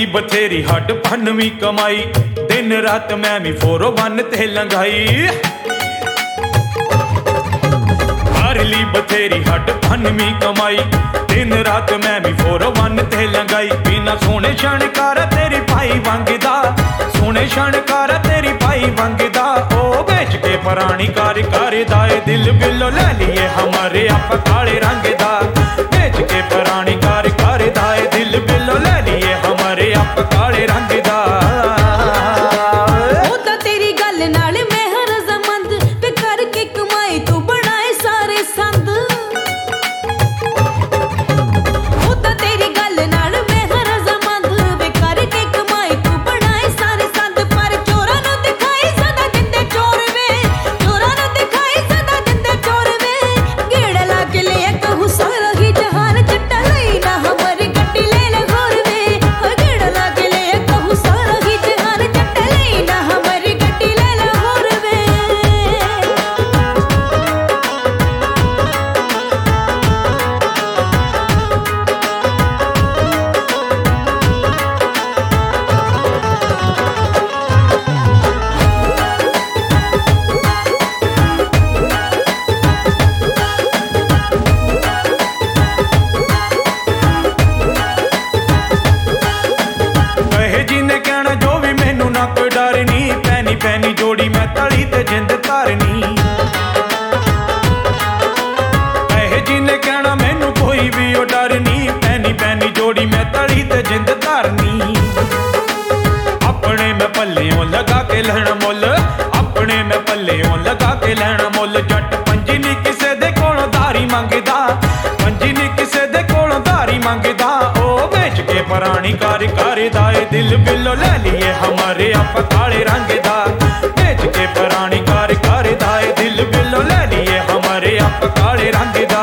बथेरी हड पनवी कमाई, दिन रात मैं भी 401 ते लंघाई। कर ली बथेरी हड पनवी कमाई, दिन रात मैं भी 401 ते लंघाई। बिना सोने शणकार तेरी भाई वंगदा, सोने शणकार तेरी भाई वंगदा। ओ बेच के पुरानी कार दाए दिल बिलो ले लिए हमारे आप काले रंग दा। बेच के पुरानी कार दाए दिल बिलो ले लिए हमारे आप काले रंग दा। तेरी गल नाल मैं हर जमंद पे करके कमाई तू बनाए सारे संद। तेरी गल नाल मैं हर जमंद पे करके कमाई तू बनाए सारे संद। पर चोरां नूं दिखाई सदा दिंदे चोर वे, चोरां नूं दिखाई सदा दिंदे चोर वे। गेड़ा ला के ले कहू सारा ही जहान चट्टा लई ना हमारी गड्डी ले ले घोर वे। गेड़ा ला के ले कहू सारा ही जहान चट्टा लई ना हमारी गड्डी ले ले घोर वे। कहे जिन्ने कहना जो भी मैनू ना कोई डर नी, पैनी पैनी जोड़ी मैं तली ते जिंद तारनी। कहे जिन्ने कहना मैनू कोई भी ओ डर नी, पैनी पैनी जोड़ी मैं तली ते जिंद तारनी। अपने मैं पल्लियों लगा के लहना मुल, अपने मैं पल्लियों लगा के लहना मुल। जट पंजी नी किसे दे कोलों दारी मंगदा, पंजी नी किसे दे कोलों दारी मंगदा। ओ बेच के पुरानी कार दाए दिल बिलो ले लिए हमारे आप काले रंग दा। बेच के पुरानी कार दाए दिल बिलो ले लिए हमारे आप काले रंग दा।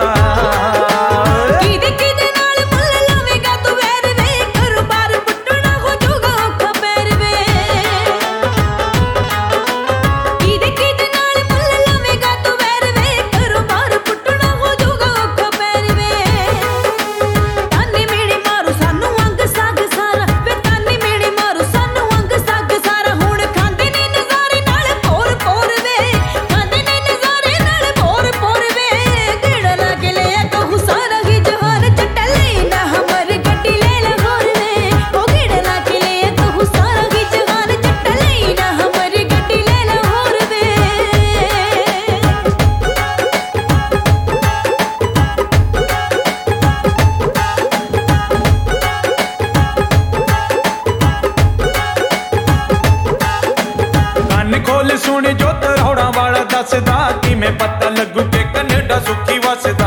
सुन जो तरौड़ा वाला दसदा, किमें पता लगू के कनेडा सुखी वसदा।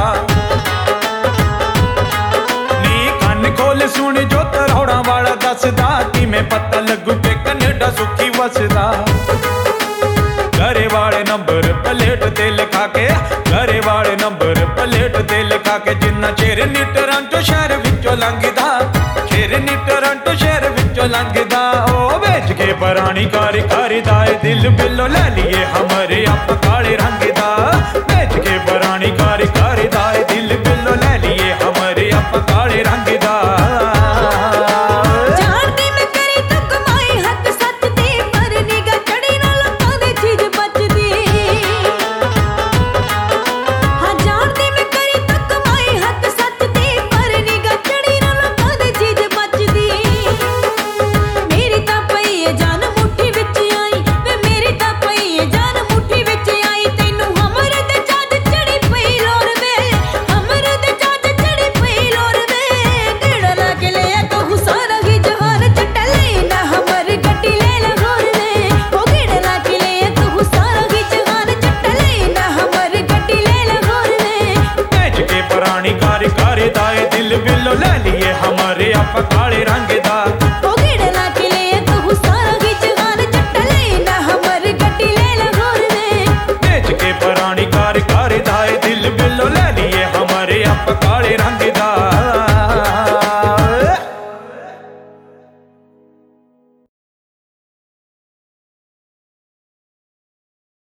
नी कन खोल सुन जो तरौड़ा वाला दसदा, किमें पता लगू के कनेडा सुखी वसदा। घरे वाले नंबर प्लेट ते लिखा के, घरे वाले नंबर प्लेट ते लिखा के। जिन्ना चेर नी टोरंटो शहर विचों लंघदा, चेर नी टोरंटो शहर विचों लंघदा। ओ बेच के पुरानी कार दाए दिल बिलो ले लिए हमारे आप काले रंग दा। बेच के पुरानी कार दाए दिल बिलो ले लिए हमारे आप काले रंग दा। दाए दिल बिलो ले लिए हमारे आप काले